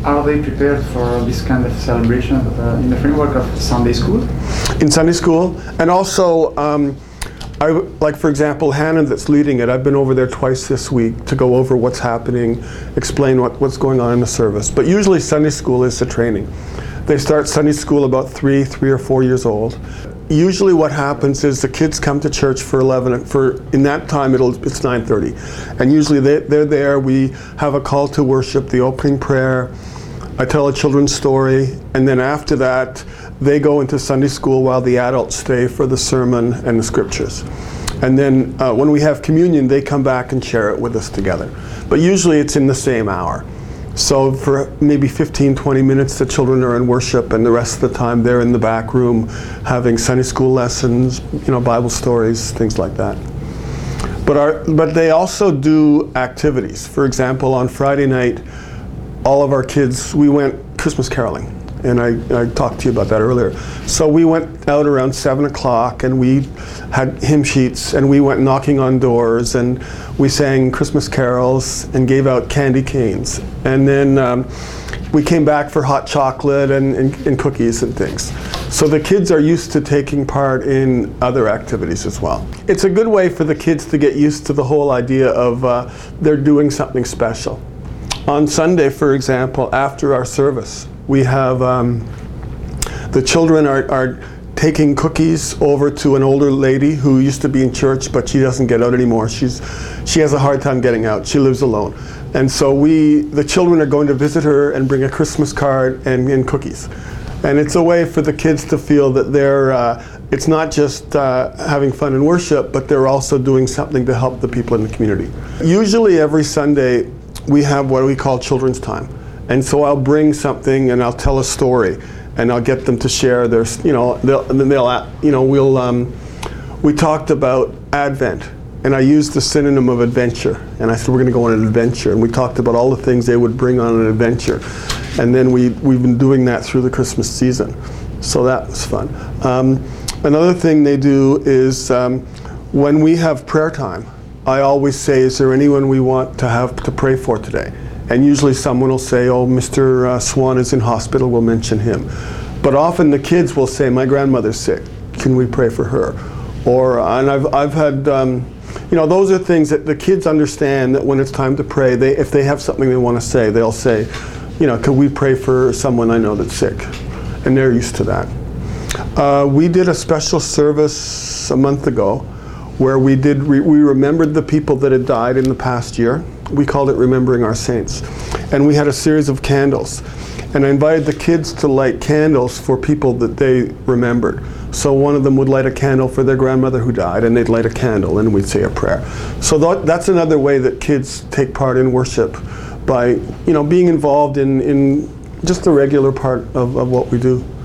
are they prepared for this kind of celebration in the framework of Sunday school? In Sunday school, and also, like for example, Hannah that's leading it, I've been over there twice this week to go over what's happening, explain what's going on in the service. But usually Sunday school is the training. They start Sunday school about 3 or 4 years old. Usually what happens is the kids come to church for 11, in that time it's 9:30. And usually they're there, we have a call to worship, the opening prayer, I tell a children's story, and then after that, they go into Sunday school while the adults stay for the sermon and the scriptures. And then when we have communion, they come back and share it with us together. But usually it's in the same hour. So for maybe 15-20 minutes, the children are in worship, and the rest of the time they're in the back room having Sunday school lessons, Bible stories, things like that. But they also do activities. For example, on Friday night, all of our kids, we went Christmas caroling, and I talked to you about that earlier. So we went out around 7 o'clock, and we had hymn sheets, and we went knocking on doors, and we sang Christmas carols and gave out candy canes. And then we came back for hot chocolate and cookies and things. So the kids are used to taking part in other activities as well. It's a good way for the kids to get used to the whole idea of they're doing something special. On Sunday, for example, after our service, we have the children are taking cookies over to an older lady who used to be in church, but she doesn't get out anymore. She has a hard time getting out. She lives alone. And so the children are going to visit her and bring a Christmas card and cookies. And it's a way for the kids to feel that it's not just having fun and worship, but they're also doing something to help the people in the community. Usually every Sunday, we have what we call children's time. And so I'll bring something and I'll tell a story, and I'll get them to share their, we talked about Advent, and I used the synonym of adventure, and I said we're going to go on an adventure, and we talked about all the things they would bring on an adventure, and then we've been doing that through the Christmas season, so that was fun. Another thing they do is when we have prayer time, I always say, is there anyone we want to pray for today? And usually someone will say, oh, Mr. Swan is in hospital, we'll mention him. But often the kids will say, my grandmother's sick, can we pray for her? And I've had, those are things that the kids understand, that when it's time to pray, if they have something they want to say, they'll say, can we pray for someone I know that's sick? And they're used to that. We did a special service a month ago where we remembered the people that had died in the past year. We called it Remembering Our Saints. And we had a series of candles. And I invited the kids to light candles for people that they remembered. So one of them would light a candle for their grandmother who died, and they'd light a candle, and we'd say a prayer. So that's another way that kids take part in worship, by being involved in just the regular part of what we do.